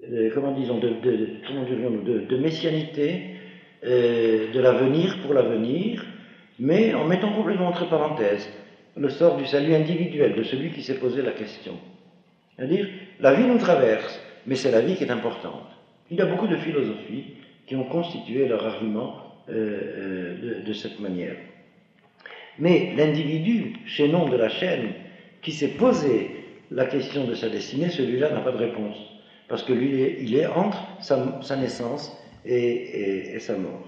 comment disons, de messianité, de l'avenir pour l'avenir, mais en mettant complètement entre parenthèses le sort du salut individuel de celui qui s'est posé la question. C'est-à-dire, la vie nous traverse, mais c'est la vie qui est importante. Il y a beaucoup de philosophies qui ont constitué leur argument de cette manière. Mais l'individu, chaînon de la chaîne, qui s'est posé la question de sa destinée, celui-là n'a pas de réponse. Parce que lui, il est entre sa naissance et sa mort.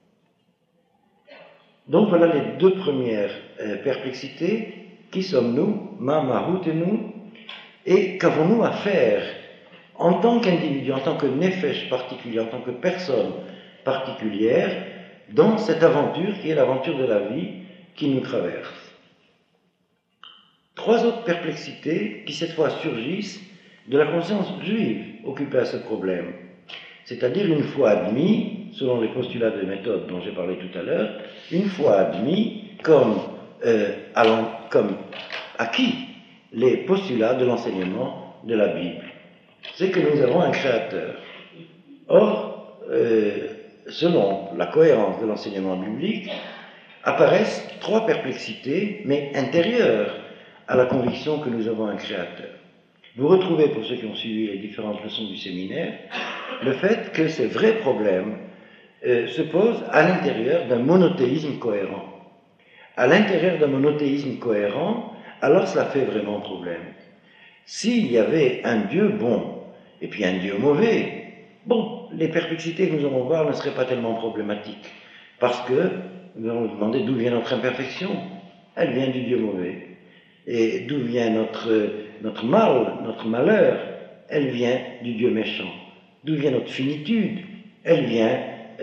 Donc voilà les deux premières perplexités. Qui sommes-nous? Ma mahutenu. Et qu'avons-nous à faire en tant qu'individu, en tant que nefesh particulier, en tant que personne particulière, dans cette aventure qui est l'aventure de la vie qui nous traverse? Trois autres perplexités qui cette fois surgissent de la conscience juive occupée à ce problème. C'est-à-dire une fois admis, selon les postulats de méthode dont j'ai parlé tout à l'heure, une fois admis comme acquis les postulats de l'enseignement de la Bible. C'est que nous avons un créateur. Or, selon la cohérence de l'enseignement biblique, apparaissent trois perplexités, mais intérieures à la conviction que nous avons un créateur. Vous retrouvez, pour ceux qui ont suivi les différentes leçons du séminaire, le fait que ces vrais problèmes se posent à l'intérieur d'un monothéisme cohérent. À l'intérieur d'un monothéisme cohérent, alors cela fait vraiment problème. S'il y avait un Dieu bon et puis un Dieu mauvais, bon, les perplexités que nous allons voir ne seraient pas tellement problématiques. Parce que nous allons nous demander d'où vient notre imperfection. Elle vient du Dieu mauvais. Et d'où vient notre mal, notre malheur? Elle vient du Dieu méchant. D'où vient notre finitude? Elle vient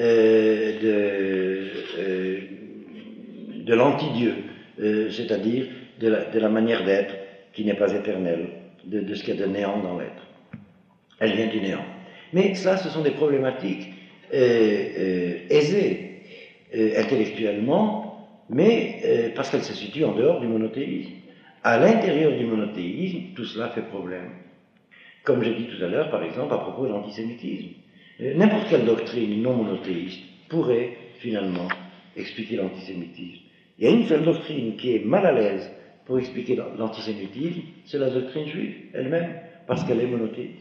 de l'anti-Dieu, c'est-à-dire de la manière d'être qui n'est pas éternelle, de ce qu'il y a de néant dans l'être. Elle vient du néant. Mais ça, ce sont des problématiques aisées intellectuellement, mais parce qu'elles se situent en dehors du monothéisme. À l'intérieur du monothéisme, tout cela fait problème. Comme j'ai dit tout à l'heure, par exemple, à propos de l'antisémitisme. N'importe quelle doctrine non monothéiste pourrait, finalement, expliquer l'antisémitisme. Il y a une seule doctrine qui est mal à l'aise pour expliquer l'antisémitisme, c'est la doctrine juive elle-même, parce qu'elle est monothéiste.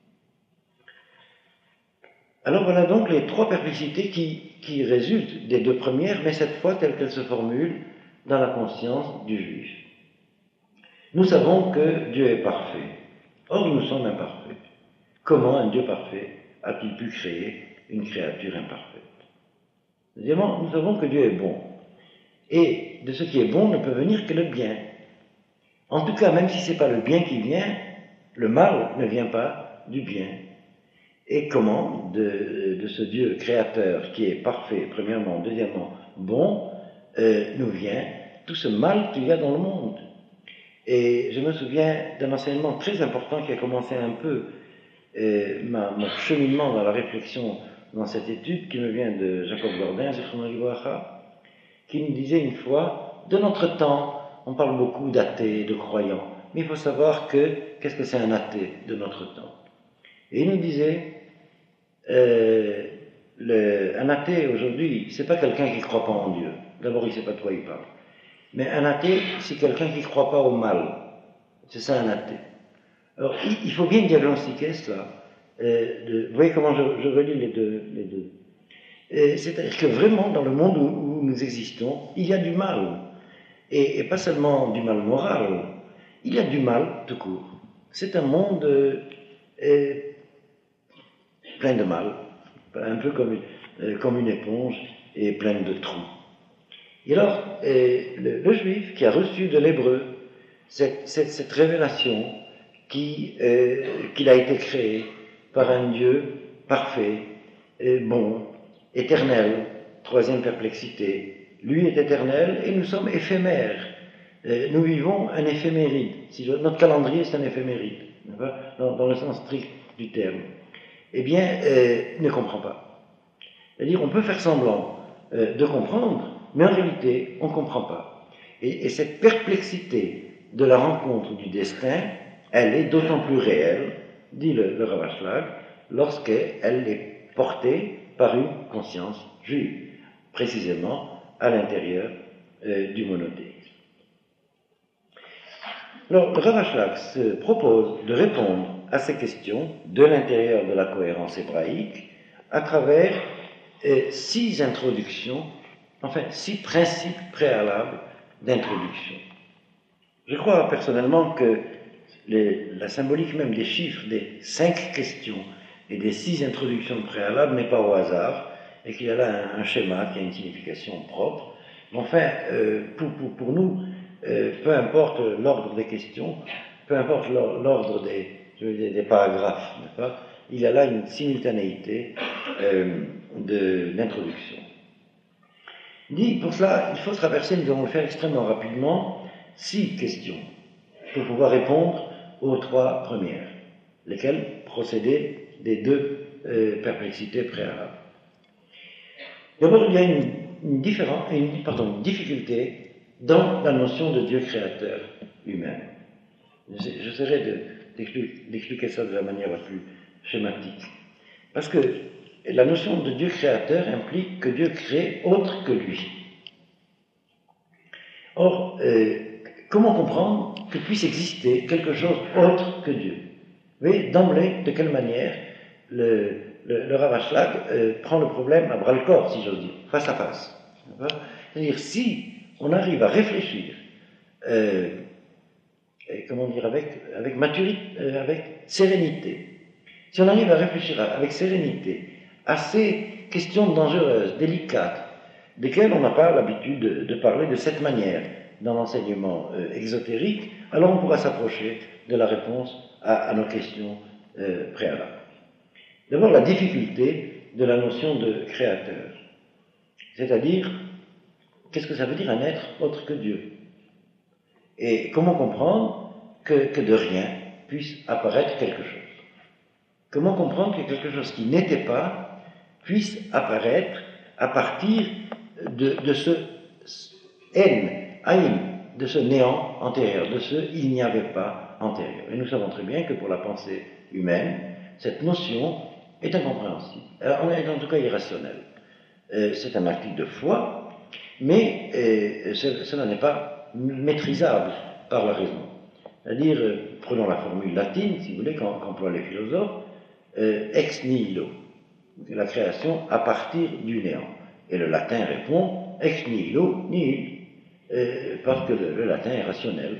Alors voilà donc les trois perplexités qui résultent des deux premières, mais cette fois telles qu'elles se formulent dans la conscience du juif. Nous savons que Dieu est parfait. Or, nous sommes imparfaits. Comment un Dieu parfait a-t-il pu créer une créature imparfaite? Deuxièmement, nous savons que Dieu est bon. Et de ce qui est bon ne peut venir que le bien. En tout cas, même si ce n'est pas le bien qui vient, le mal ne vient pas du bien. Et comment de ce Dieu créateur qui est parfait, premièrement, deuxièmement, bon, nous vient tout ce mal qu'il y a dans le monde? Et je me souviens d'un enseignement très important qui a commencé un peu mon cheminement dans la réflexion dans cette étude, qui me vient de Jacob Gordin, qui nous disait une fois, de notre temps, on parle beaucoup d'athées, de croyants, mais il faut savoir qu'est-ce que c'est un athée de notre temps? Et il nous disait, un athée aujourd'hui, c'est pas quelqu'un qui ne croit pas en Dieu. D'abord, il ne sait pas de quoi il parle. Mais un athée, c'est quelqu'un qui ne croit pas au mal. C'est ça un athée. Alors, il faut bien diagnostiquer cela. Vous voyez comment je relie les deux. C'est-à-dire que vraiment, dans le monde où nous existons, il y a du mal. Et pas seulement du mal moral, il y a du mal tout court. C'est un monde plein de mal, un peu comme une éponge et plein de trous. Et alors, le juif qui a reçu de l'hébreu cette révélation qu'il a été créé par un Dieu parfait, bon, éternel, troisième perplexité. Lui est éternel et nous sommes éphémères. Nous vivons un éphéméride. Notre calendrier, c'est un éphéméride, dans le sens strict du terme. Eh bien, ne comprend pas. C'est-à-dire, on peut faire semblant de comprendre, mais en réalité, on ne comprend pas. Et cette perplexité de la rencontre du destin, elle est d'autant plus réelle, dit le Rav Ashlag, lorsqu'elle est portée par une conscience juive, précisément à l'intérieur du monothéisme. Alors, le Rav Ashlag se propose de répondre à ces questions de l'intérieur de la cohérence hébraïque à travers 6 introductions, enfin 6 principes préalables d'introduction. Je crois personnellement que la symbolique même des chiffres des 5 questions et des 6 introductions préalables n'est pas au hasard, et qu'il y a là un schéma qui a une signification propre. Mais enfin, pour nous, peu importe l'ordre des questions, peu importe l'ordre des paragraphes, n'est-ce pas, il y a là une simultanéité de l'introduction. Dit, pour cela, il faut traverser, nous allons le faire extrêmement rapidement, 6 questions pour pouvoir répondre aux 3 premières, lesquelles procédaient des 2 perplexités préalables. D'abord, il y a une difficulté dans la notion de Dieu créateur humain. J'essaierai d'expliquer ça de la manière la plus schématique. Parce que la notion de Dieu créateur implique que Dieu crée autre que lui. Or, comment comprendre que puisse exister quelque chose autre que Dieu? Vous voyez, d'emblée, de quelle manière le Rav Ashlag prend le problème à bras-le-corps, si j'ose dire, face à face. C'est-à-dire, si on arrive à réfléchir, avec maturité, avec sérénité, si on arrive à réfléchir avec sérénité à ces questions dangereuses, délicates, desquelles on n'a pas l'habitude de parler de cette manière dans l'enseignement exotérique, alors on pourra s'approcher de la réponse à nos questions préalables. D'abord, la difficulté de la notion de créateur, c'est-à-dire, qu'est-ce que ça veut dire un être autre que Dieu? Et comment comprendre que de rien puisse apparaître quelque chose? Comment comprendre que quelque chose qui n'était pas puisse apparaître à partir de ce de ce néant antérieur, de ce il n'y avait pas antérieur. Et nous savons très bien que pour la pensée humaine, cette notion est incompréhensible. Alors, on est en tout cas irrationnel. C'est un article de foi, mais cela n'est pas maîtrisable par la raison. C'est-à-dire, prenons la formule latine, si vous voulez, qu'emploient les philosophes, ex nihilo, la création à partir du néant. Et le latin répond ex nihilo nihil, parce que le latin est rationnel.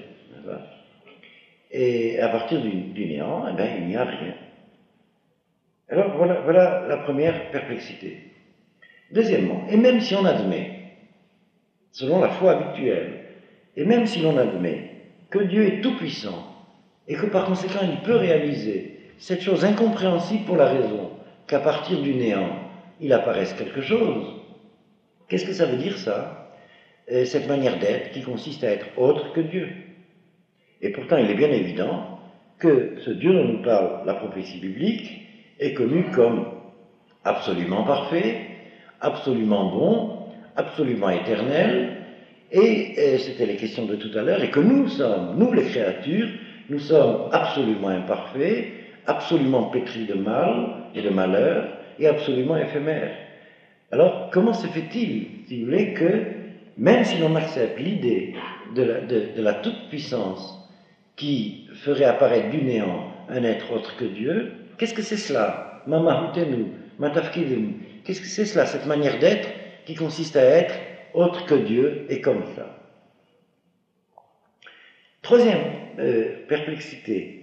Et à partir du néant, eh bien, il n'y a rien. Alors voilà la première perplexité. Deuxièmement, et même si on admet, selon la foi habituelle, et même si l'on admet que Dieu est tout-puissant, et que par conséquent il peut réaliser cette chose incompréhensible pour la raison, qu'à partir du néant, il apparaisse quelque chose, qu'est-ce que ça veut dire ça? Cette manière d'être qui consiste à être autre que Dieu. Et pourtant, il est bien évident que ce Dieu dont nous parle la prophétie biblique est connu comme absolument parfait, absolument bon, absolument éternel, et c'était les questions de tout à l'heure, et que nous sommes, nous les créatures, nous sommes absolument imparfaits, absolument pétris de mal et de malheur, et absolument éphémères. Alors, comment se fait-il, si vous voulez, que, même si l'on accepte l'idée de la toute-puissance qui ferait apparaître du néant un être autre que Dieu, qu'est-ce que c'est cela? Mamahutenu, matafkidenu. Qu'est-ce que c'est cela, cette manière d'être qui consiste à être autre que Dieu et comme ça? Troisième perplexité.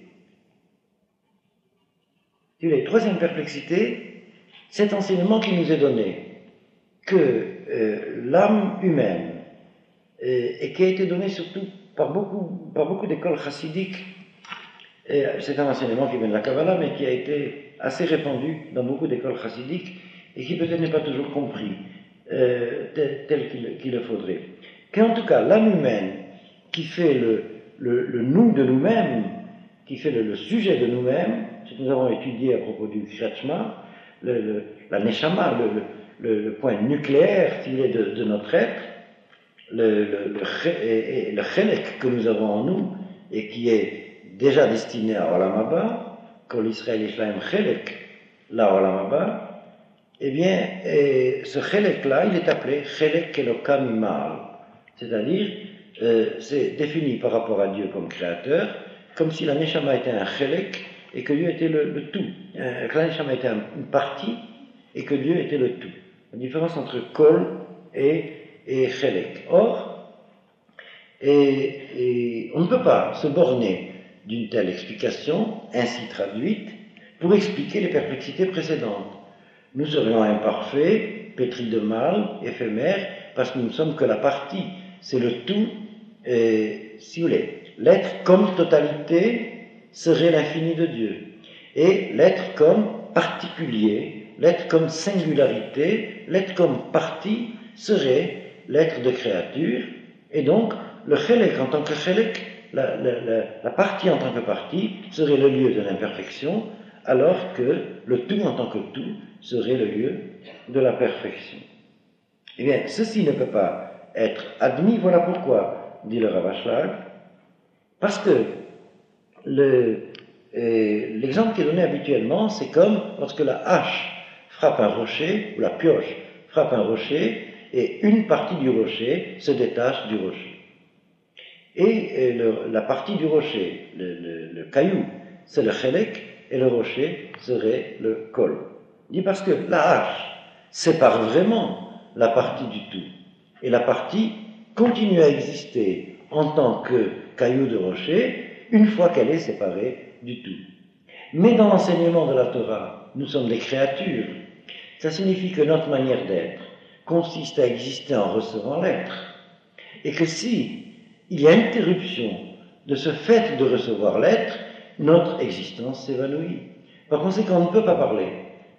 Troisième perplexité, cet enseignement qui nous est donné, que l'âme humaine, et qui a été donné surtout par beaucoup d'écoles chassidiques, c'est un enseignement qui vient de la Kabbalah, mais qui a été assez répandu dans beaucoup d'écoles chassidiques, et qui peut-être n'est pas toujours compris tel qu'il le faudrait. Qu'en tout cas, l'âme humaine, qui fait le nous de nous-mêmes, qui fait le sujet de nous-mêmes, ce que nous avons étudié à propos du Kriyat-Shema, la Neshama, le point nucléaire, s'il est de notre être, le Chelek que nous avons en nous, et qui est déjà destiné à Olam Haba, Kol Israël Yishlaem Chelek, la Olam Haba, eh bien, ce Chelek-là, il est appelé Chelek Elokam Imal, c'est-à-dire, c'est défini par rapport à Dieu comme créateur, comme si la Neshama était un Chelek et que Dieu était le tout, que la Neshama était une partie et que Dieu était le tout. La différence entre Kol et Chelek. Or, et on ne peut pas se borner d'une telle explication, ainsi traduite, pour expliquer les perplexités précédentes. Nous serions imparfaits, pétris de mal, éphémères, parce que nous ne sommes que la partie. C'est le tout, si vous voulez. L'être comme totalité serait l'infini de Dieu. Et l'être comme particulier, l'être comme singularité, l'être comme partie serait l'être de créature. Et donc, le Chelek en tant que Chelek, la partie en tant que partie, serait le lieu de l'imperfection, alors que le tout en tant que tout serait le lieu de la perfection. Eh bien, ceci ne peut pas être admis, voilà pourquoi, dit le Rav Ashlag, parce que l'exemple qui est donné habituellement, c'est comme lorsque la hache frappe un rocher, ou la pioche frappe un rocher, et une partie du rocher se détache du rocher. Et la partie du rocher, le caillou, c'est le Chelek, et le rocher serait le Kol. Il dit parce que la hache sépare vraiment la partie du tout. Et la partie continue à exister en tant que caillou de rocher, une fois qu'elle est séparée du tout. Mais dans l'enseignement de la Torah, nous sommes des créatures. Ça signifie que notre manière d'être consiste à exister en recevant l'être. Et que si il y a interruption de ce fait de recevoir l'être, notre existence s'évanouit. Par conséquent, on ne peut pas parler.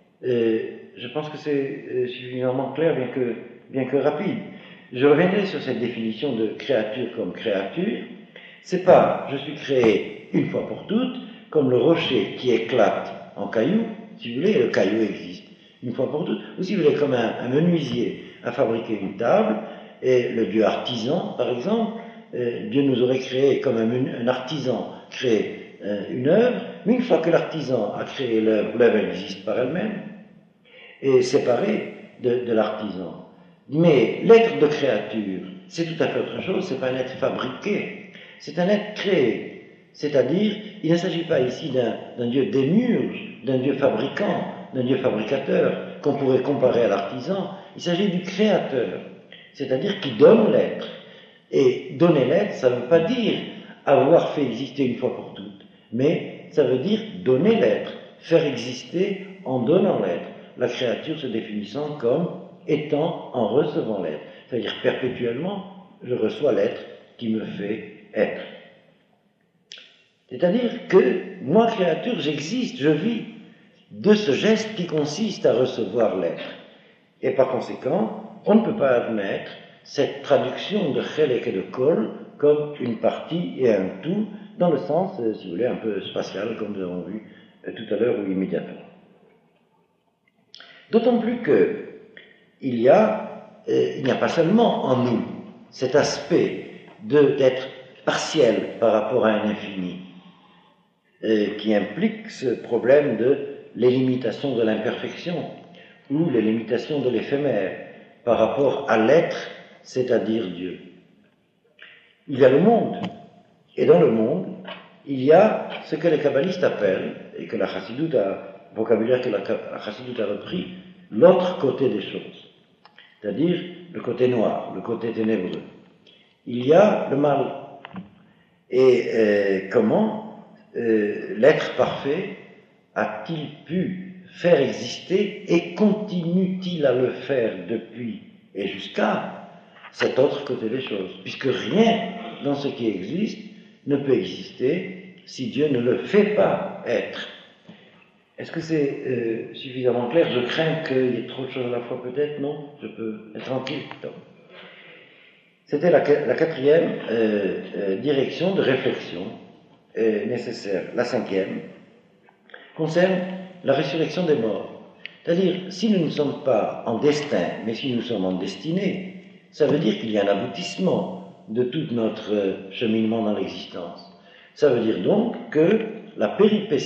Je pense que c'est suffisamment clair, bien que rapide. Je reviendrai sur cette définition de créature comme créature. C'est pas je suis créé une fois pour toutes, comme le rocher qui éclate en caillou. Si vous voulez, le caillou existe une fois pour toutes. Ou si vous voulez, comme un menuisier a fabriqué une table, et le dieu artisan, par exemple, Dieu nous aurait créé comme un artisan crée une œuvre, mais une fois que l'artisan a créé l'œuvre, l'œuvre existe par elle-même, et séparée de l'artisan. Mais l'être de créature, c'est tout à fait autre chose, c'est pas un être fabriqué, c'est un être créé. C'est-à-dire, il ne s'agit pas ici d'un Dieu démiurge, d'un Dieu fabricant, d'un Dieu fabricateur, qu'on pourrait comparer à l'artisan. Il s'agit du créateur, c'est-à-dire qui donne l'être. Et donner l'être, ça ne veut pas dire avoir fait exister une fois pour toutes, mais ça veut dire donner l'être, faire exister en donnant l'être. La créature se définissant comme étant en recevant l'être, c'est-à-dire perpétuellement, je reçois l'être qui me fait être. C'est-à-dire que moi, créature, j'existe, je vis de ce geste qui consiste à recevoir l'être. Et par conséquent, on ne peut pas admettre cette traduction de Chelek et de Kol comme une partie et un tout, dans le sens, si vous voulez, un peu spatial, comme nous avons vu tout à l'heure ou immédiatement. D'autant plus que il n'y a pas seulement en nous cet aspect d'être partiel par rapport à un infini, qui implique ce problème de l'élimination de l'imperfection ou l'élimination de l'éphémère par rapport à l'être, c'est-à-dire Dieu. Il y a le monde, et dans le monde, il y a ce que les kabbalistes appellent, et que la chassidoute vocabulaire que la chassidoute a repris, l'autre côté des choses, c'est-à-dire le côté noir, le côté ténébreux. Il y a le mal. Et comment l'être parfait a-t-il pu faire exister et continue-t-il à le faire depuis et jusqu'à cet autre côté des choses, puisque rien dans ce qui existe ne peut exister si Dieu ne le fait pas être. Est-ce que c'est suffisamment clair? Je crains qu'il y ait trop de choses à la fois, peut-être, non? Je peux être tranquille. Non. C'était la quatrième direction de réflexion nécessaire. La cinquième concerne la résurrection des morts. C'est-à-dire, si nous ne sommes pas en destin, mais si nous sommes en destinée, ça veut dire qu'il y a un aboutissement de tout notre cheminement dans l'existence. Ça veut dire donc que la péripétie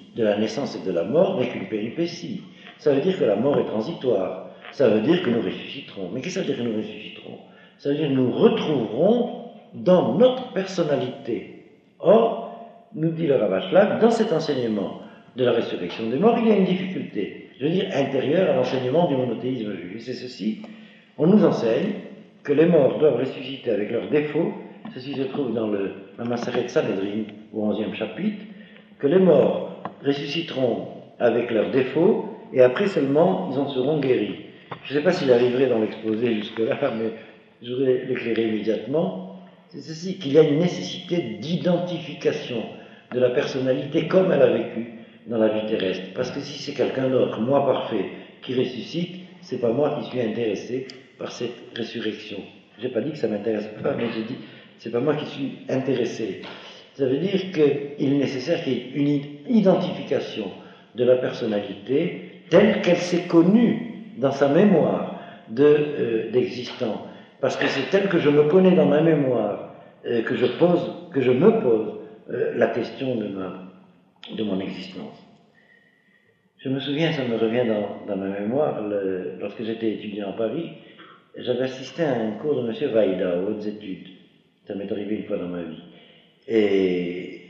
de la naissance et de la mort n'est qu'une péripétie. Ça veut dire que la mort est transitoire. Ça veut dire que nous ressusciterons. Mais qu'est-ce que ça veut dire que nous ressusciterons? Ça veut dire que nous retrouverons dans notre personnalité. Or, nous dit le Rav Ashlag, dans cet enseignement de la résurrection des morts, il y a une difficulté, je veux dire intérieure à l'enseignement du monothéisme juif. Et c'est ceci, on nous enseigne que les morts doivent ressusciter avec leurs défauts. Ceci se trouve dans la Maseret Sanhedrin, au 11e chapitre, que les morts ressusciteront avec leurs défauts, et après seulement, ils en seront guéris. Je ne sais pas s'il arriverait dans l'exposé jusque-là, mais je voudrais l'éclairer immédiatement. C'est ceci, qu'il y a une nécessité d'identification de la personnalité comme elle a vécu dans la vie terrestre. Parce que si c'est quelqu'un d'autre, moi parfait, qui ressuscite, c'est pas moi qui suis intéressé par cette résurrection. J'ai pas dit que ça m'intéresse pas, mais j'ai dit, c'est pas moi qui suis intéressé. Ça veut dire qu'il est nécessaire qu'il y ait une identification de la personnalité telle qu'elle s'est connue dans sa mémoire d'existant. Parce que c'est tel que je me connais dans ma mémoire que je me pose la question de mon existence. Je me souviens, ça me revient dans ma mémoire, lorsque j'étais étudiant à Paris, j'avais assisté à un cours de M. Vaïda aux hautes études. Ça m'est arrivé une fois dans ma vie. Et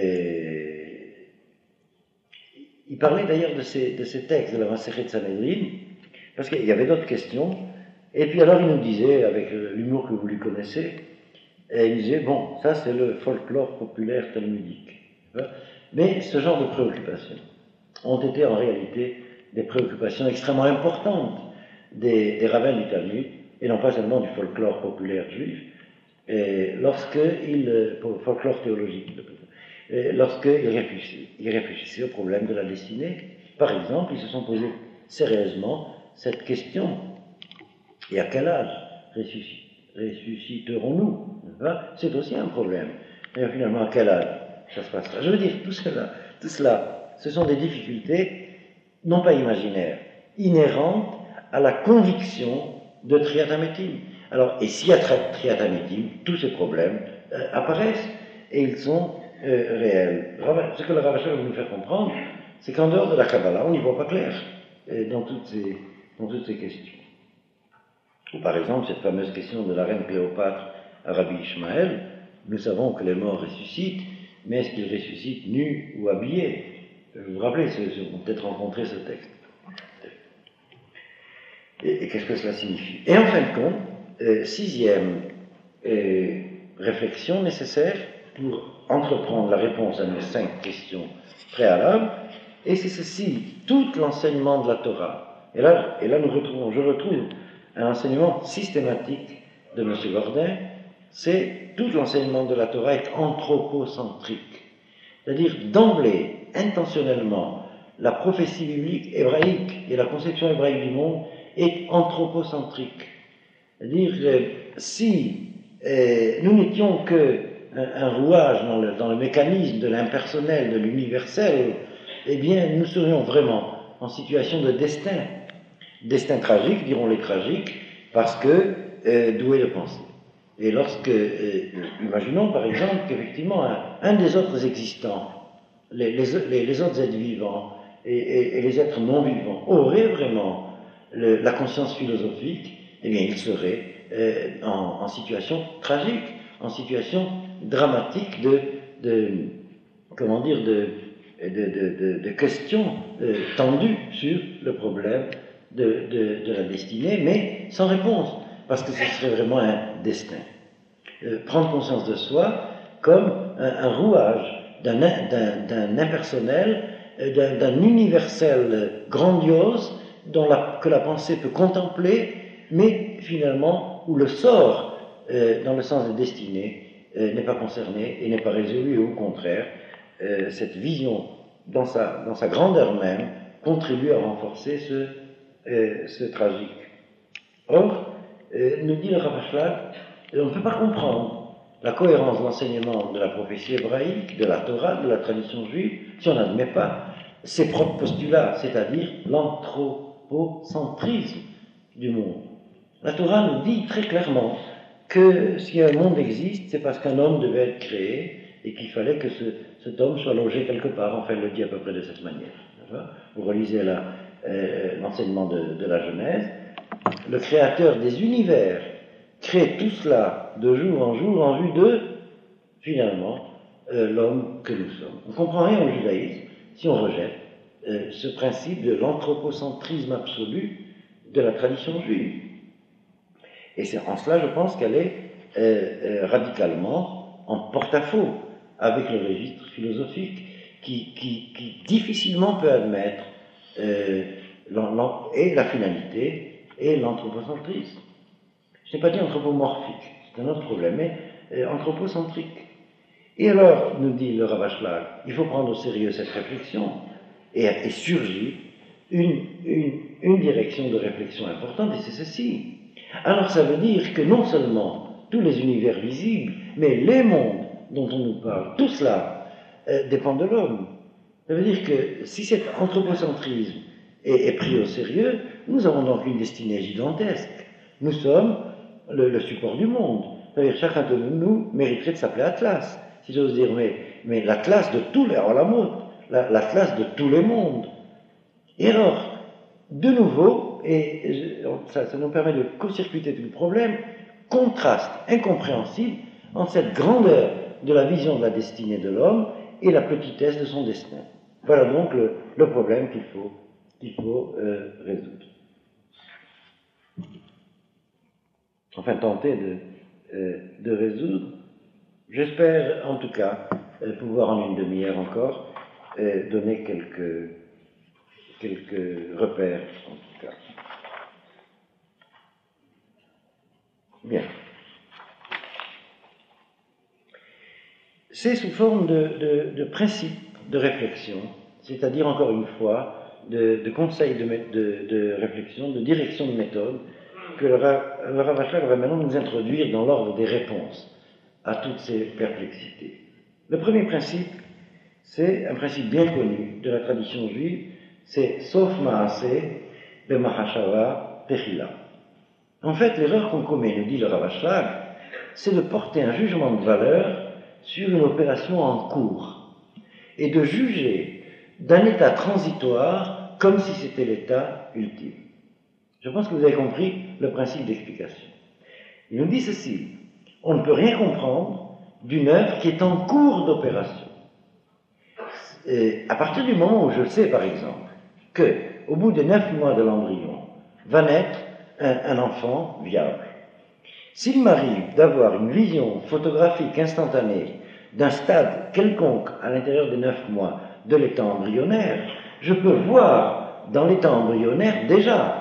il parlait d'ailleurs de ces textes de la Maseret Sanhedrin, parce qu'il y avait d'autres questions. Et puis alors il nous disait, avec l'humour que vous lui connaissez, il disait, bon, ça c'est le folklore populaire talmudique. Mais ce genre de préoccupations ont été en réalité des préoccupations extrêmement importantes des rabbins du Talmud, et non pas seulement du folklore populaire juif, folklore théologique, lorsqu'ils réfléchissaient au problème de la destinée. Par exemple, ils se sont posés sérieusement cette question: et à quel âge ressusciterons-nous? C'est aussi un problème. Et finalement, à quel âge ça se passera? Je veux dire, tout cela, ce sont des difficultés, non pas imaginaires, inhérentes à la conviction de Triat Hametim. Alors, et s'il y a Triat Hametim, tous ces problèmes apparaissent, et ils sont réels. Ce que le Rav Ashlag veut nous faire comprendre, c'est qu'en dehors de la Kabbalah, on n'y voit pas clair dans toutes ces questions. Ou par exemple, cette fameuse question de la reine Cléopâtre à Rabbi Ishmael, nous savons que les morts ressuscitent, mais est-ce qu'ils ressuscitent nus ou habillés? Vous vous rappelez, vous peut-être rencontré ce texte. Et qu'est-ce que cela signifie? Et en fin de compte, sixième réflexion nécessaire pour entreprendre la réponse à nos 5 questions préalables, et c'est ceci, tout l'enseignement de la Torah. Et là je retrouve un enseignement systématique de M. Gordin, c'est tout l'enseignement de la Torah est anthropocentrique. C'est-à-dire, d'emblée, intentionnellement, la prophétie biblique hébraïque et la conception hébraïque du monde est anthropocentrique. C'est-à-dire, si nous n'étions qu'un rouage dans le mécanisme de l'impersonnel, de l'universel, eh bien, nous serions vraiment en situation de destin tragique, diront les tragiques, parce que doués de pensée. Et imaginons par exemple qu'effectivement un des autres existants, les autres êtres vivants et les êtres non vivants auraient vraiment la conscience philosophique, eh bien ils seraient en situation tragique, en situation dramatique de questions tendues sur le problème de la destinée, mais sans réponse, parce que ce serait vraiment un destin. Prendre conscience de soi comme un rouage d'un impersonnel, d'un universel grandiose que la pensée peut contempler, mais finalement où le sort, dans le sens des destinées, n'est pas concerné et n'est pas résolu, et au contraire, cette vision dans sa grandeur même contribue à renforcer ce tragique. Or, nous dit le Rav Ashlag, on ne peut pas comprendre la cohérence de l'enseignement de la prophétie hébraïque, de la Torah, de la tradition juive, si on n'admet pas ses propres postulats, c'est-à-dire l'anthropocentrisme du monde. La Torah nous dit très clairement que si un monde existe, c'est parce qu'un homme devait être créé et qu'il fallait que ce cet homme soit logé quelque part. Enfin, elle le dit à peu près de cette manière. Vous relisez l'enseignement de la Genèse. Le créateur des univers crée tout cela de jour en jour en vue de, finalement, l'homme que nous sommes. On ne comprend rien au judaïsme si on rejette ce principe de l'anthropocentrisme absolu de la tradition juive. Et c'est en cela, je pense, qu'elle est radicalement en porte-à-faux avec le registre philosophique qui difficilement peut admettre et la finalité et l'anthropocentrisme. Je n'ai pas dit anthropomorphique, c'est un autre problème, mais anthropocentrique. Et alors, nous dit le Rav Ashlag, il faut prendre au sérieux cette réflexion, et surgit une direction de réflexion importante, et c'est ceci. Alors ça veut dire que non seulement tous les univers visibles, mais les mondes dont on nous parle, tout cela dépend de l'homme. Ça veut dire que si cet anthropocentrisme est pris au sérieux, nous avons donc une destinée gigantesque. Nous sommes le support du monde. C'est-à-dire chacun de nous mériterait de s'appeler Atlas, si j'ose dire, mais l'Atlas de tous les l'Atlas de tous les mondes. Et alors, de nouveau, et ça nous permet de court-circuiter tout le problème, contraste incompréhensible entre cette grandeur de la vision de la destinée de l'homme et la petitesse de son destin. Voilà donc le problème qu'il faut résoudre. Enfin, tenter de résoudre. J'espère, en tout cas, pouvoir en une demi-heure encore donner quelques repères, en tout cas. Bien. C'est sous forme de principe de réflexion, c'est-à-dire, encore une fois, de conseils de réflexion, de direction de méthode, que le Rav Ashlag va maintenant nous introduire dans l'ordre des réponses à toutes ces perplexités. Le premier principe, c'est un principe bien connu de la tradition juive, c'est Sof Maaseh B'Machashava Techila. En fait, l'erreur qu'on commet, nous dit le Rav Ashlag, c'est de porter un jugement de valeur sur une opération en cours et de juger d'un état transitoire comme si c'était l'état ultime. Je pense que vous avez compris le principe d'explication. Il nous dit ceci: on ne peut rien comprendre d'une œuvre qui est en cours d'opération. À partir du moment où je sais, par exemple, que au bout de 9 mois de l'embryon va naître un enfant viable, s'il m'arrive d'avoir une vision photographique instantanée d'un stade quelconque à l'intérieur des 9 mois de l'état embryonnaire, je peux voir dans l'état embryonnaire déjà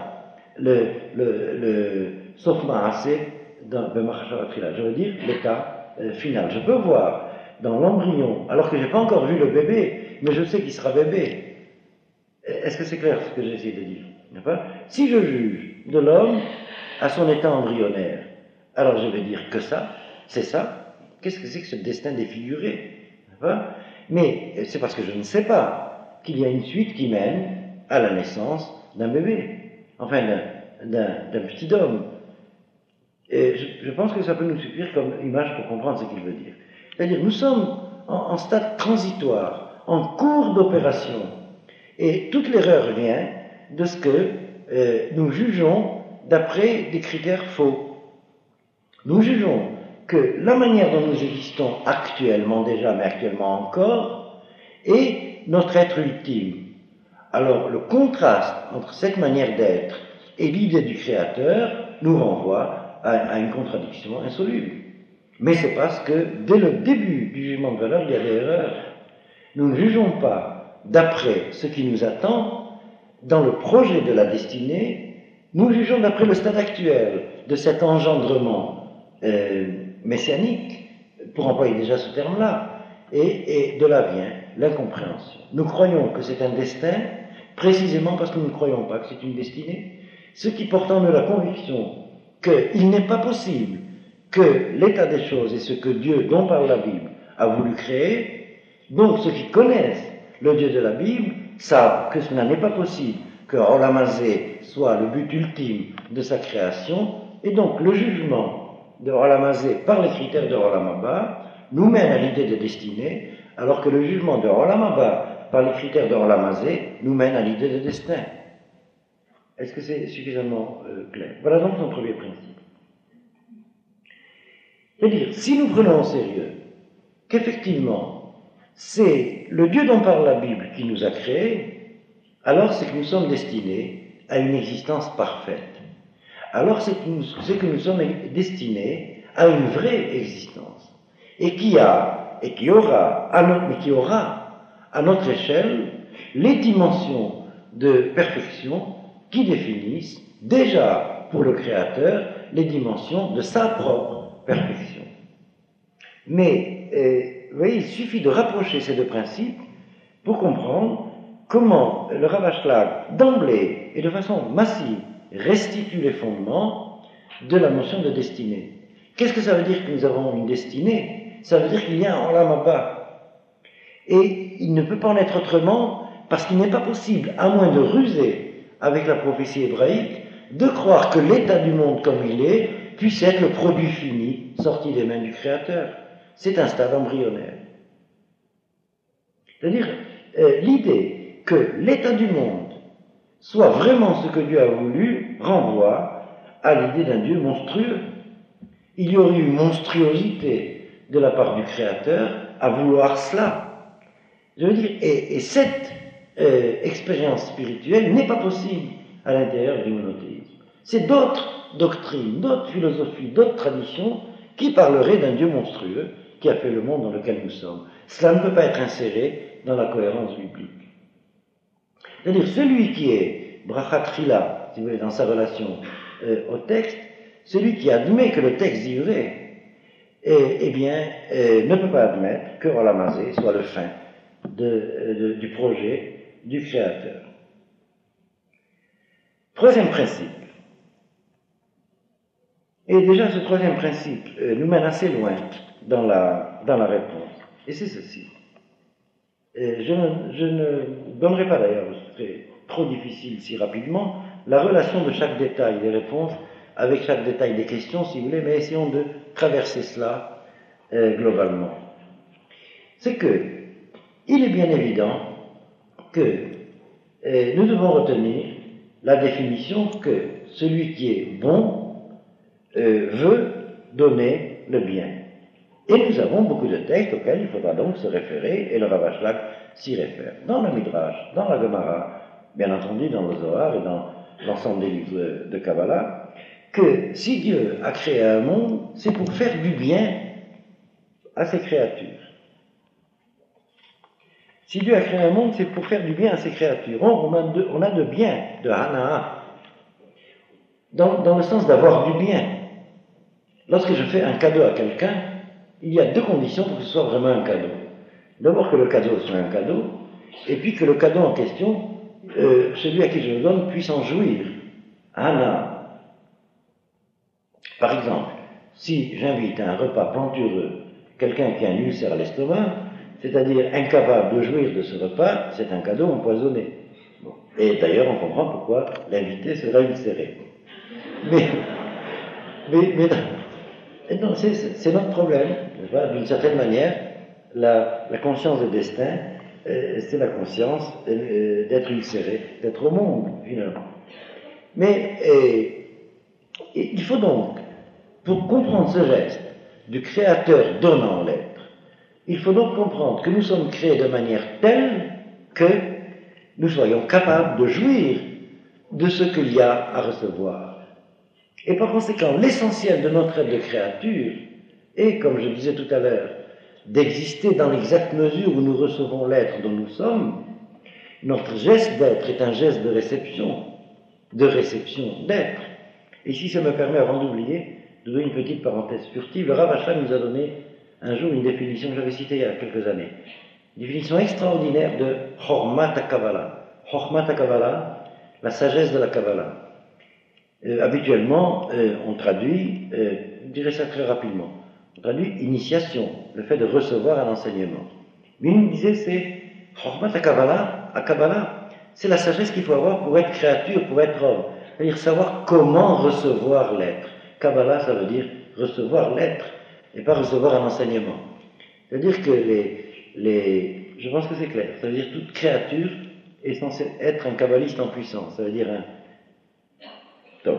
le Sof Maaseh je veux dire l'état final. Je peux voir dans l'embryon, alors que je n'ai pas encore vu le bébé, mais je sais qu'il sera bébé. Est-ce que c'est clair ce que j'essaie de dire? Si je juge de l'homme à son état embryonnaire, alors je vais dire que ça, c'est ça. Qu'est-ce que c'est que ce destin défiguré? Mais c'est parce que je ne sais pas qu'il y a une suite qui mène à la naissance d'un bébé, enfin d'un petit homme. Et je pense que ça peut nous suffire comme image pour comprendre ce qu'il veut dire. C'est-à-dire, nous sommes en stade transitoire, en cours d'opération, et toute l'erreur vient de ce que nous jugeons d'après des critères faux. Nous jugeons que la manière dont nous existons actuellement déjà, mais actuellement encore, est notre être ultime. Alors, le contraste entre cette manière d'être et l'idée du Créateur nous renvoie à une contradiction insoluble. Mais c'est parce que, dès le début du jugement de valeur, il y a des erreurs. Nous ne jugeons pas d'après ce qui nous attend dans le projet de la destinée, nous jugeons d'après le stade actuel de cet engendrement messianique, pour employer déjà ce terme-là, et de là vient l'incompréhension. Nous croyons que c'est un destin, précisément parce que nous ne croyons pas que c'est une destinée, ce qui porte en nous la conviction qu'il n'est pas possible que l'état des choses et ce que Dieu, dont parle la Bible, a voulu créer, donc ceux qui connaissent le Dieu de la Bible savent que cela n'est pas possible, que Olam Hazé soit le but ultime de sa création, et donc le jugement de Olam Hazé par les critères de Olam Haba nous mène à l'idée de destinée alors que le jugement de Olam Haba, par les critères de Olam Hazé, nous mène à l'idée de destin. Est-ce que c'est suffisamment clair? Voilà donc son premier principe. C'est-à-dire, si nous prenons au sérieux qu'effectivement, c'est le Dieu dont parle la Bible qui nous a créés, alors c'est que nous sommes destinés à une existence parfaite. Alors c'est que nous sommes destinés à une vraie existence. Et qui aura à notre échelle les dimensions de perfection qui définissent déjà pour le Créateur les dimensions de sa propre perfection. Mais, vous voyez, il suffit de rapprocher ces deux principes pour comprendre comment le Rav Ashlag, d'emblée et de façon massive, restitue les fondements de la notion de destinée. Qu'est-ce que ça veut dire que nous avons une destinée? Ça veut dire qu'il y a un Olam Haba. Et il ne peut pas en être autrement, parce qu'il n'est pas possible, à moins de ruser avec la prophétie hébraïque, de croire que l'état du monde comme il est puisse être le produit fini sorti des mains du Créateur. C'est un stade embryonnaire. C'est-à-dire, l'idée que l'état du monde soit vraiment ce que Dieu a voulu renvoie à l'idée d'un Dieu monstrueux. Il y aurait eu monstruosité de la part du Créateur à vouloir cela. Je veux dire, et cette expérience spirituelle n'est pas possible à l'intérieur du monothéisme. C'est d'autres doctrines, d'autres philosophies, d'autres traditions qui parleraient d'un Dieu monstrueux qui a fait le monde dans lequel nous sommes. Cela ne peut pas être inséré dans la cohérence biblique. C'est-à-dire, celui qui est brachat trila, si vous voulez, dans sa relation au texte, celui qui admet que le texte dit vrai, ne peut pas admettre que Olam Hazé soit le fin du projet du Créateur. Troisième principe. Et déjà, ce troisième principe nous mène assez loin dans la réponse. Et c'est ceci. Je ne donnerai pas d'ailleurs, ce serait trop difficile si rapidement, la relation de chaque détail des réponses avec chaque détail des questions, si vous voulez, mais essayons de traverser cela globalement. C'est que, il est bien évident que nous devons retenir la définition que celui qui est bon veut donner le bien. Et nous avons beaucoup de textes auxquels il faudra donc se référer, et le Rav Ashlag s'y réfère. Dans le Midrash, dans la Gemara, bien entendu dans le Zohar et dans l'ensemble des livres de Kabbalah, que si Dieu a créé un monde, c'est pour faire du bien à ses créatures. Si Dieu a créé un monde, c'est pour faire du bien à ses créatures. On a de bien, de hana, dans le sens d'avoir du bien. Lorsque je fais un cadeau à quelqu'un, il y a deux conditions pour que ce soit vraiment un cadeau. D'abord que le cadeau soit un cadeau, et puis que le cadeau en question, celui à qui je le donne, puisse en jouir. Hana. Par exemple, si j'invite à un repas plantureux quelqu'un qui a un ulcère à l'estomac, c'est-à-dire incapable de jouir de ce repas, c'est un cadeau empoisonné. Bon. Et d'ailleurs, on comprend pourquoi l'invité sera ulcéré. Mais non, c'est notre problème. D'une certaine manière, la conscience de destin, c'est la conscience d'être ulcéré, d'être au monde, finalement. Mais il faut donc, pour comprendre ce geste du Créateur donnant l'être, il faut donc comprendre que nous sommes créés de manière telle que nous soyons capables de jouir de ce qu'il y a à recevoir. Et par conséquent, l'essentiel de notre être de créature est, comme je disais tout à l'heure, d'exister dans l'exacte mesure où nous recevons l'être dont nous sommes. Notre geste d'être est un geste de réception d'être. Et si ça me permet, avant d'oublier, de donner une petite parenthèse furtive, le Rav Ashlag nous a donné un jour une définition que j'avais citée il y a quelques années. Une définition extraordinaire de Chormat HaKabbalah. Chormat HaKabbalah, la sagesse de la Kabbalah. Habituellement, on traduit, je dirais ça très rapidement, on traduit initiation, le fait de recevoir un enseignement. Mais il nous disait, c'est Chormat HaKabbalah, c'est la sagesse qu'il faut avoir pour être créature, pour être homme. C'est-à-dire savoir comment recevoir l'être. Kabbalah, ça veut dire recevoir l'être, et pas recevoir un enseignement. C'est-à-dire que je pense que c'est clair. Ça veut dire toute créature est censée être un kabbaliste en puissance. Ça veut dire un top.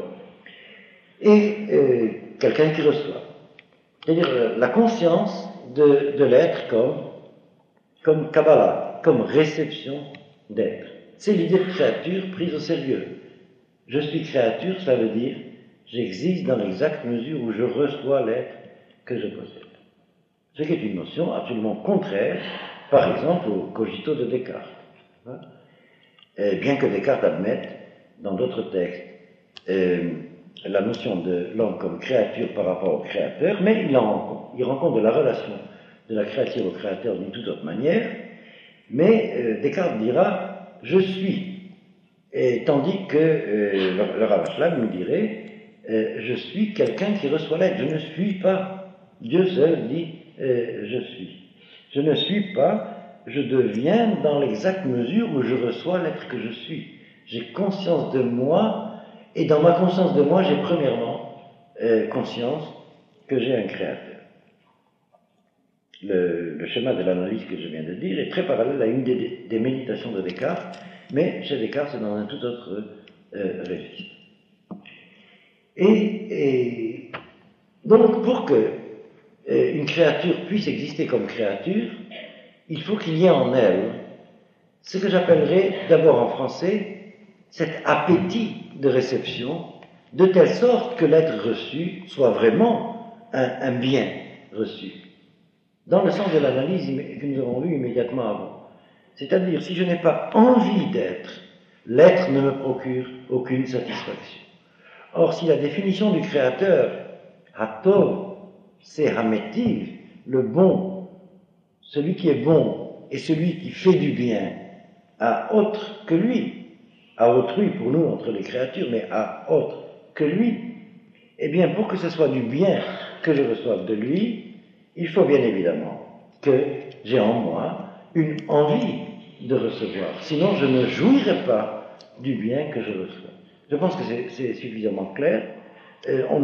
Et quelqu'un qui reçoit. C'est-à-dire la conscience de l'être comme Kabbalah, comme réception d'être. C'est l'idée de créature prise au sérieux. Je suis créature, ça veut dire j'existe dans l'exacte mesure où je reçois l'être que je possède. Ce qui est une notion absolument contraire, par exemple, au cogito de Descartes. Bien que Descartes admette, dans d'autres textes, la notion de l'homme comme créature par rapport au créateur, mais il rend compte de la relation de la créature au créateur d'une toute autre manière, mais Descartes dira « je suis », et tandis que le Rav Ashlag nous dirait « je suis quelqu'un qui reçoit l'être, je ne suis pas ». Dieu seul dit « je suis ». Je ne suis pas, je deviens dans l'exacte mesure où je reçois l'être que je suis. J'ai conscience de moi, et dans ma conscience de moi, j'ai premièrement conscience que j'ai un créateur. Le schéma de l'analyse que je viens de dire est très parallèle à une des méditations de Descartes, mais chez Descartes, c'est dans un tout autre registre. Et donc, pour que une créature puisse exister comme créature, il faut qu'il y ait en elle ce que j'appellerais d'abord en français cet appétit de réception, de telle sorte que l'être reçu soit vraiment un bien reçu, dans le sens de l'analyse que nous avons vue immédiatement avant. C'est-à-dire, si je n'ai pas envie d'être, l'être ne me procure aucune satisfaction. Or, si la définition du créateur, Hatov, c'est Hametiv, le bon, celui qui est bon et celui qui fait du bien à autre que lui, à autrui pour nous entre les créatures, mais à autre que lui, eh bien pour que ce soit du bien que je reçoive de lui, il faut bien évidemment que j'ai en moi une envie de recevoir, sinon je ne jouirai pas du bien que je reçois. Je pense que c'est suffisamment clair. On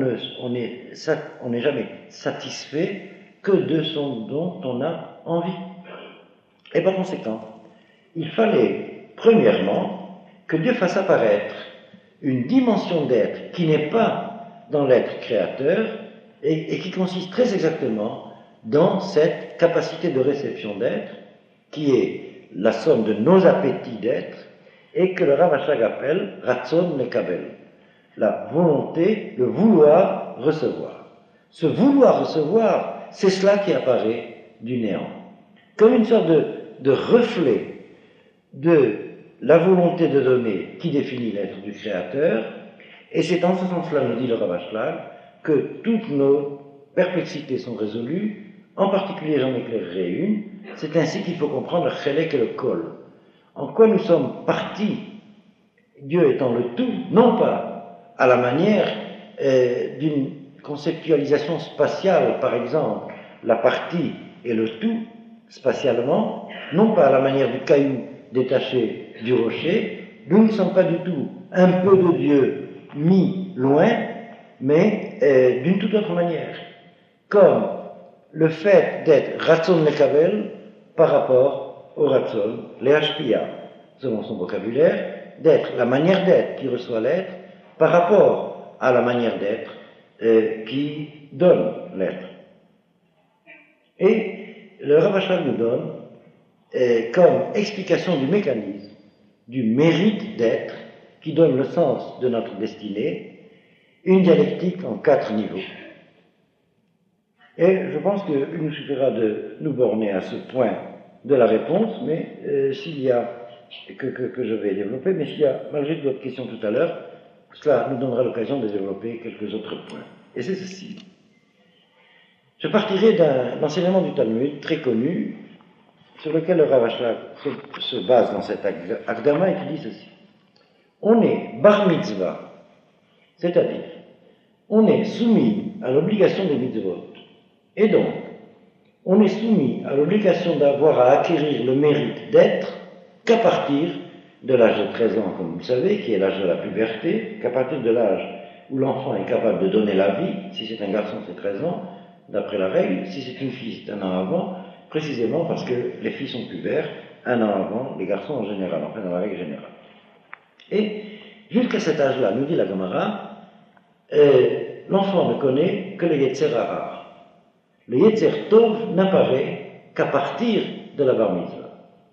n'est jamais satisfait que de ce dont on a envie. Et par conséquent, il fallait, premièrement, que Dieu fasse apparaître une dimension d'être qui n'est pas dans l'être créateur et qui consiste très exactement dans cette capacité de réception d'être qui est la somme de nos appétits d'être et que le Rav Ashlag appelle Ratzon Lekabel, la volonté, le vouloir recevoir. Ce vouloir recevoir, c'est cela qui apparaît du néant, comme une sorte de reflet de la volonté de donner qui définit l'être du Créateur, et c'est en ce sens-là, nous dit le Rav Ashlag, que toutes nos perplexités sont résolues, en particulier j'en éclairerai une, c'est ainsi qu'il faut comprendre le Chelek et le Kol. En quoi nous sommes partis, Dieu étant le tout, non pas à la manière d'une conceptualisation spatiale, par exemple, la partie et le tout, spatialement, non pas à la manière du caillou détaché du rocher, nous ne sommes pas du tout un peu de Dieu mis loin, mais d'une toute autre manière. Comme le fait d'être Ratzon Lekabel par rapport au Ratzon Leashpia, selon son vocabulaire, d'être la manière d'être qui reçoit l'être par rapport à la manière d'être qui donne l'être. Et le Rav Ashlag nous donne comme explication du mécanisme, du mérite d'être, qui donne le sens de notre destinée, une dialectique en 4 niveaux. Et je pense qu'il nous suffira de nous borner à ce point de la réponse, mais s'il y a, que je vais développer, mais s'il y a malgré d'autres questions tout à l'heure, cela nous donnera l'occasion de développer quelques autres points. Et c'est ceci. Je partirai d'un enseignement du Talmud très connu, sur lequel le Rav Ashlag se base dans cet Akdama et qui dit ceci. On est bar mitzvah, c'est-à-dire, on est soumis à l'obligation des mitzvot. Et donc, on est soumis à l'obligation d'avoir à acquérir le mérite d'être qu'à partir de l'âge de 13 ans, comme vous le savez, qui est l'âge de la puberté, qu'à partir de l'âge où l'enfant est capable de donner la vie, si c'est un garçon c'est 13 ans, d'après la règle, si c'est une fille c'est un an avant, précisément parce que les filles sont pubères, un an avant, les garçons en général, enfin dans la règle générale. Et jusqu'à cet âge-là, nous dit la Gemara, l'enfant ne connaît que le Yetzer Hara. Le Yetzer Tov n'apparaît qu'à partir de la Bar Mitzvah.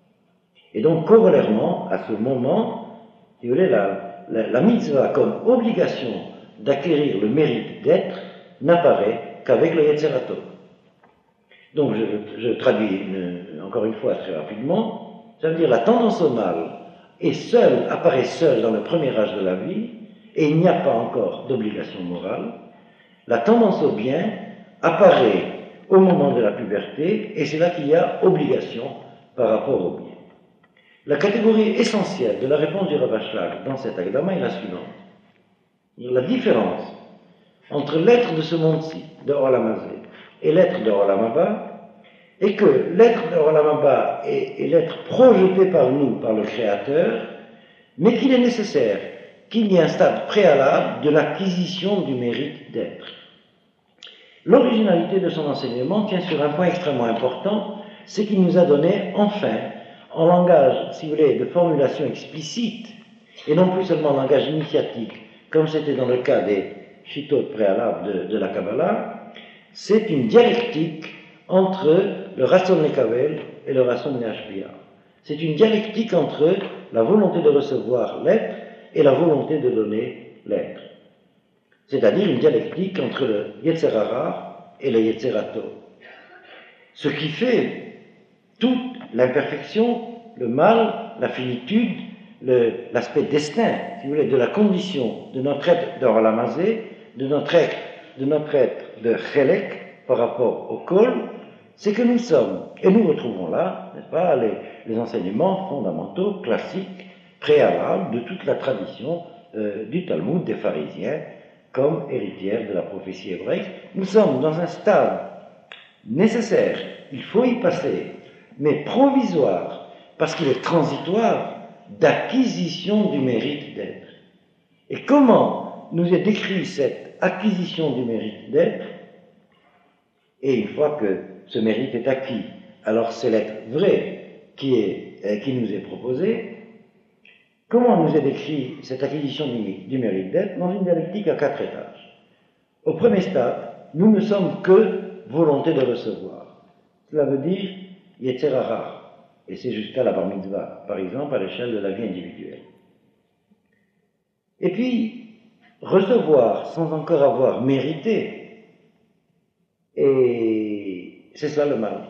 Et donc, corollairement, à ce moment, si vous voulez, la mitzvah comme obligation d'acquérir le mérite d'être n'apparaît qu'avec le Yetzer Tov. Donc, je traduis encore une fois très rapidement, ça veut dire la tendance au mal apparaît seule dans le premier âge de la vie, et il n'y a pas encore d'obligation morale. La tendance au bien apparaît au moment de la puberté, et c'est là qu'il y a obligation par rapport au bien. La catégorie essentielle de la réponse du Rav Ashlag dans cet Akdama est la suivante. La différence entre l'être de ce monde-ci, de Olam Hazé, et l'être de Olam Haba, est que l'être de Olam Haba est l'être projeté par nous, par le Créateur, mais qu'il est nécessaire qu'il y ait un stade préalable de l'acquisition du mérite d'être. L'originalité de son enseignement tient sur un point extrêmement important, c'est qu'il nous a donné, enfin, en langage, si vous voulez, de formulation explicite, et non plus seulement en langage initiatique, comme c'était dans le cas des chitotes préalables de la Kabbalah, c'est une dialectique entre le Ratson Lekavel et le Ratson Neashpia. C'est une dialectique entre la volonté de recevoir l'être et la volonté de donner l'être. C'est-à-dire une dialectique entre le Yetzer Hara et le Yetzer Tov. Ce qui fait toute l'imperfection, le mal, la finitude, l'aspect destin, si vous voulez, de la condition de notre être de Olam Hazé, de notre être de Chelek par rapport au Kol, c'est que nous sommes, et nous retrouvons là, n'est-ce pas, les enseignements fondamentaux, classiques, préalables de toute la tradition du Talmud des pharisiens, comme héritière de la prophétie hébraïque. Nous sommes dans un stade nécessaire, il faut y passer, mais provisoire, parce qu'il est transitoire, d'acquisition du mérite d'être. Et comment nous est décrit cette acquisition du mérite d'être? Et une fois que ce mérite est acquis, alors c'est l'être vrai qui nous est proposé. Comment nous est décrit cette acquisition du mérite d'être? Dans une dialectique à 4 étages. Au premier stade, nous ne sommes que volonté de recevoir. Cela veut dire Yetzer Hara. Et c'est jusqu'à la Bar Mitzvah, par exemple, à l'échelle de la vie individuelle. Et puis, recevoir sans encore avoir mérité, et c'est ça le mal.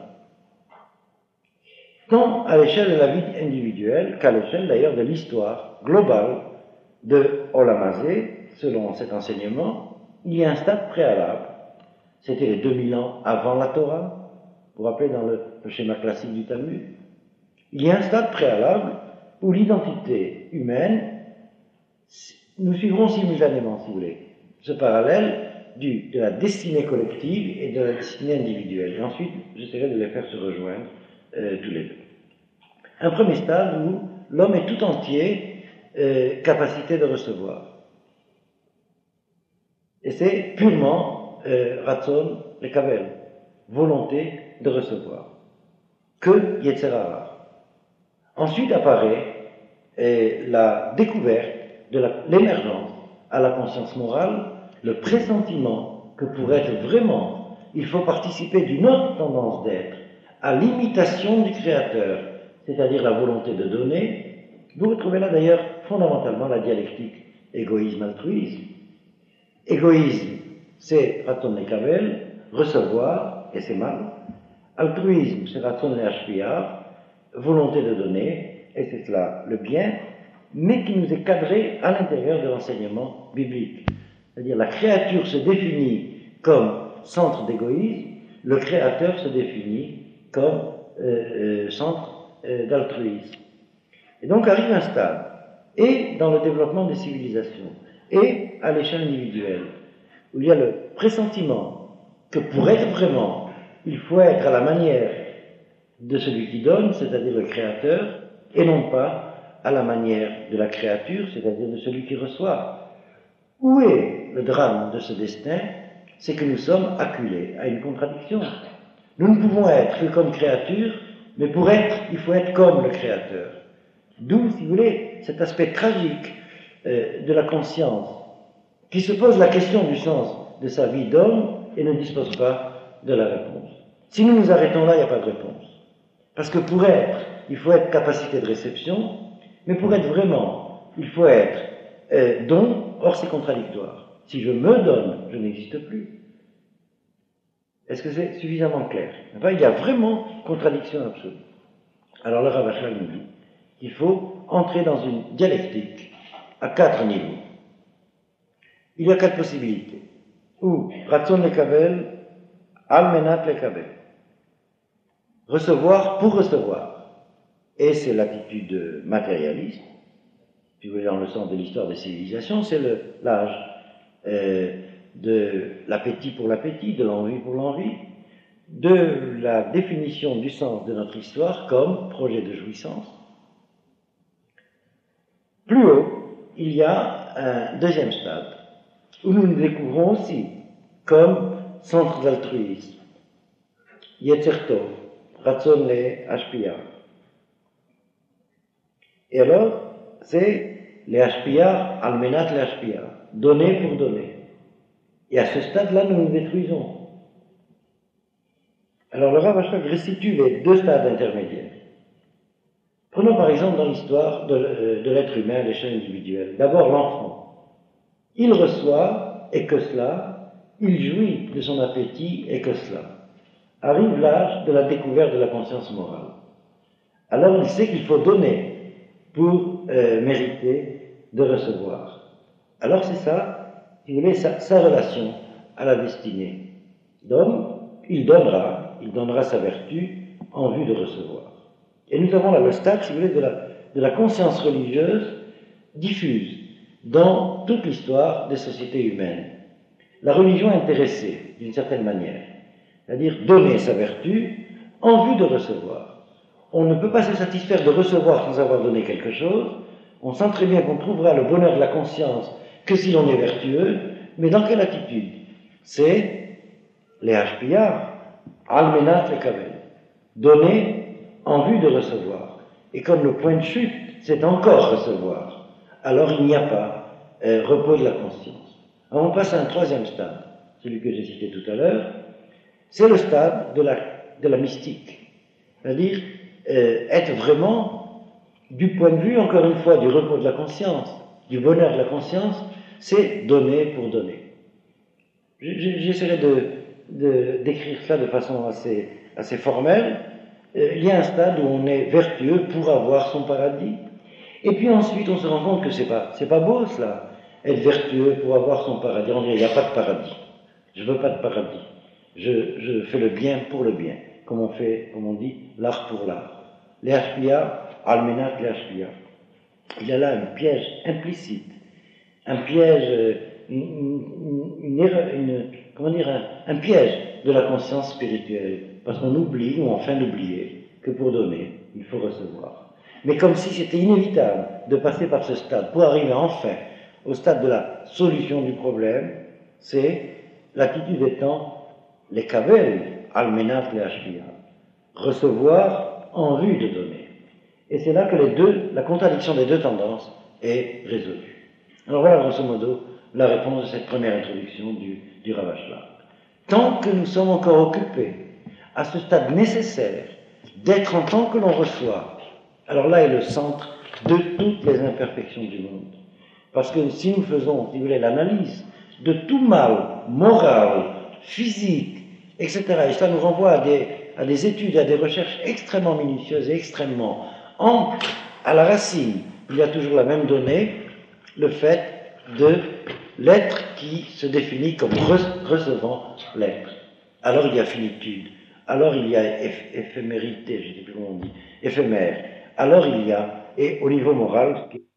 Tant à l'échelle de la vie individuelle qu'à l'échelle d'ailleurs de l'histoire globale de Olam Hazé, selon cet enseignement, il y a un stade préalable. C'était les 2000 ans avant la Torah, vous vous rappelez dans le schéma classique du Talmud. Il y a un stade préalable où l'identité humaine, nous suivrons simultanément, si vous voulez, ce parallèle de la destinée collective et de la destinée individuelle. Et ensuite, j'essaierai de les faire se rejoindre tous les deux. Un premier stade où l'homme est tout entier capacité de recevoir. Et c'est purement Ratson Lekavel, volonté de recevoir. Que Yetzer Hara. Ensuite apparaît la découverte de l'émergence à la conscience morale, le pressentiment que pour être vraiment, il faut participer d'une autre tendance d'être, à l'imitation du Créateur, c'est-à-dire la volonté de donner. Vous retrouvez là d'ailleurs fondamentalement la dialectique égoïsme-altruisme. Égoïsme, c'est Raton Lekavel, recevoir, et c'est mal. Altruisme, c'est Raton Leashpia, volonté de donner, et c'est cela le bien, mais qui nous est cadré à l'intérieur de l'enseignement biblique. C'est-à-dire la créature se définit comme centre d'égoïsme, le créateur se définit comme centre d'altruisme. Et donc arrive un stade, et dans le développement des civilisations, et à l'échelle individuelle, où il y a le pressentiment que pour être vraiment, il faut être à la manière de celui qui donne, c'est-à-dire le créateur, et non pas à la manière de la créature, c'est-à-dire de celui qui reçoit. Où est le drame de ce destin? C'est que nous sommes acculés à une contradiction. Nous ne pouvons être que comme créatures, mais pour être, il faut être comme le Créateur. D'où, si vous voulez, cet aspect tragique de la conscience, qui se pose la question du sens de sa vie d'homme et ne dispose pas de la réponse. Si nous nous arrêtons là, il n'y a pas de réponse. Parce que pour être, il faut être capacité de réception, mais pour être vraiment, il faut être don, or c'est contradictoire. Si je me donne, je n'existe plus. Est-ce que c'est suffisamment clair? Enfin, il y a vraiment contradiction absolue. Alors le Rav Ashlag nous dit qu'il faut entrer dans une dialectique à 4 niveaux. Il y a 4 possibilités. Ou Ratzon lekabel, al menat lekabel. Recevoir pour recevoir. Et c'est l'attitude matérialiste. Si vous voulez, dans le sens de l'histoire des civilisations, c'est l'âge de l'appétit pour l'appétit, de l'envie pour l'envie, de la définition du sens de notre histoire comme projet de jouissance. Plus haut, il y a un deuxième stade, où nous nous découvrons aussi comme centre d'altruisme, Yetzer Tov, Ratzon le Hashpia. Et alors, c'est les Hashpia, Almenat le Hashpia, donner pour donner. Et à ce stade-là, nous nous détruisons. Alors le Rav Ashlag restitue les 2 stades intermédiaires. Prenons par exemple dans l'histoire de l'être humain, à l'échelle individuelle. D'abord l'enfant. Il reçoit, et que cela, il jouit de son appétit, et que cela. Arrive l'âge de la découverte de la conscience morale. Alors il sait qu'il faut donner pour mériter de recevoir. Alors c'est ça, si vous voulez, sa relation à la destinée. D'homme, il donnera sa vertu en vue de recevoir. Et nous avons là le stade, si vous voulez, de la conscience religieuse diffuse dans toute l'histoire des sociétés humaines. La religion intéressée, d'une certaine manière, c'est-à-dire donner sa vertu en vue de recevoir. On ne peut pas se satisfaire de recevoir sans avoir donné quelque chose. On sent très bien qu'on trouvera le bonheur de la conscience que si l'on est vertueux, mais dans quelle attitude? C'est les hashpiyah, almenat le kabel, donner en vue de recevoir. Et comme le point de chute, c'est encore recevoir, alors il n'y a pas repos de la conscience. Alors on passe à un troisième stade, celui que j'ai cité tout à l'heure, c'est le stade de la mystique. C'est-à-dire être vraiment, du point de vue, encore une fois, du repos de la conscience, du bonheur de la conscience, c'est donner pour donner. J'essaierai d'écrire cela de façon assez formelle. Il y a un stade où on est vertueux pour avoir son paradis. Et puis ensuite, on se rend compte que c'est pas beau cela, être vertueux pour avoir son paradis. On dit, il n'y a pas de paradis. Je veux pas de paradis. Je fais le bien pour le bien. Comme on dit, l'art pour l'art. Les hashpiyah, almenat les hashpiyah. Il y a là un piège implicite. Un piège, un piège de la conscience spirituelle. Parce qu'on oublie, ou on feint d'oublier, que pour donner, il faut recevoir. Mais comme si c'était inévitable de passer par ce stade pour arriver enfin au stade de la solution du problème, c'est l'attitude étant les kavel, almenat les hashpiyah, recevoir en vue de donner. Et c'est là que la contradiction des 2 tendances est résolue. Alors voilà, grosso modo, la réponse de cette première introduction du Rav Ashlag. Tant que nous sommes encore occupés à ce stade nécessaire d'être en tant que l'on reçoit, alors là est le centre de toutes les imperfections du monde. Parce que si nous faisons, si vous voulez, l'analyse de tout mal moral, physique, etc., et ça nous renvoie à des études, à des recherches extrêmement minutieuses et extrêmement amples, à la racine, il y a toujours la même donnée, le fait de l'être qui se définit comme recevant l'être. Alors il y a finitude, alors il y a éphémérité, je ne sais plus comment on dit, éphémère. Alors il y a, et au niveau moral,